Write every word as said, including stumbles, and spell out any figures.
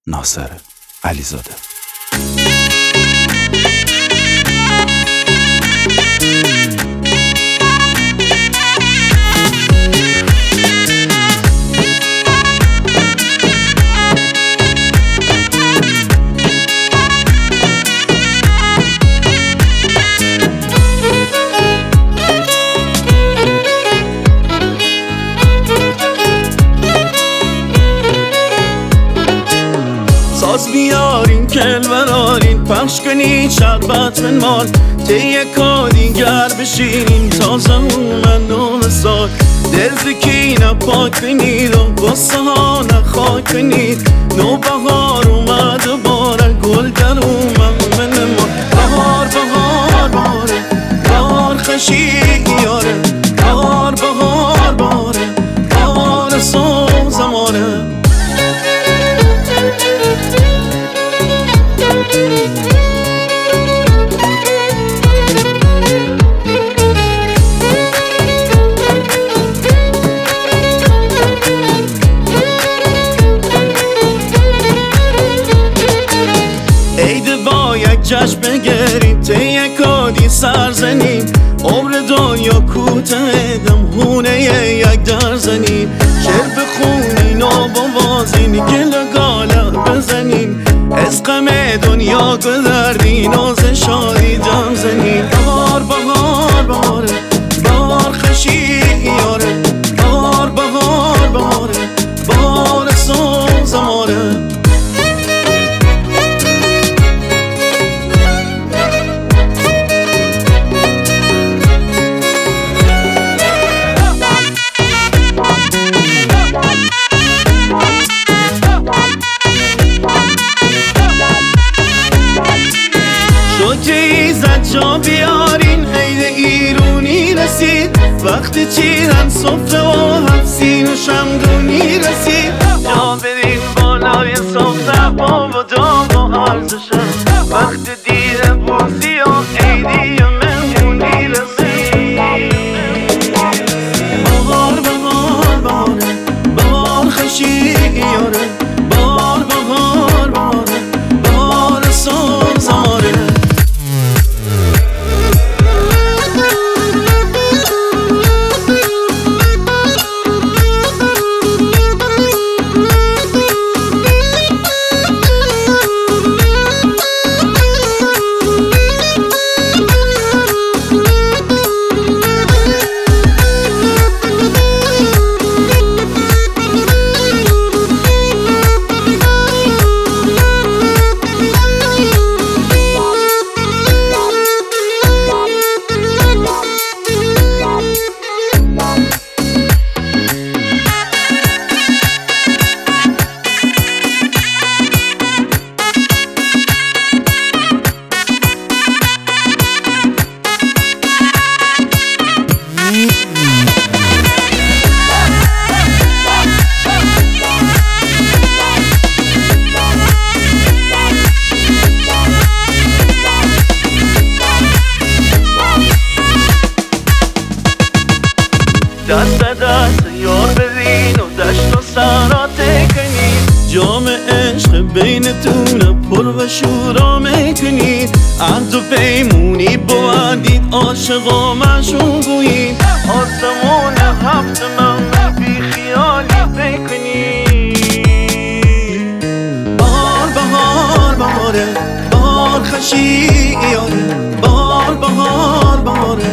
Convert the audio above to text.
ناصر علیزاده. ساز بیارین کل برارین پخش کنین شربت من مال طی کادین گر بشینین تازه من نام سال دل زکینه پاک کنید و بسه ها نخواک کنید نو بهار اومد و باره گل در اومد من ما بهار بهار باره بهار خشیق یاره بهار بهار باره بهار سوز ماره عید با یک جشن بگریم طی کادی سر زنیم عمر دنیا کوته دمهونه یک در زنیم شعر بخونین و بوازین گل گاله بزنیم از غم دنیا گذردین و ز شادی دم زنیم بهار بهار بهاره بهار خشیق یاره بهار بهار بهاره بهار سوز ماره ایزد جا بیارین عید ایرونی رسید وقتی چیرن سفره و حفظین و شمدونی رسید جا برین بالای سفره با و دام و عرضشم وقتی دیده بوزی و عیدی و مهمونی رسید بهار بهار بهاره بهار خشیق یاره بهار بهار بهاره بهار سوز ماره دست دست یار برین و دشت و سرا تکنید جام عشق بینتون پر و شورا میکنید عهد و پیمونی بودید عاشقا مشون گویید آسمون هفت من بی خیالی بکنید بهار بهار بهاره بهار خشیق یاره بهار بهار بهاره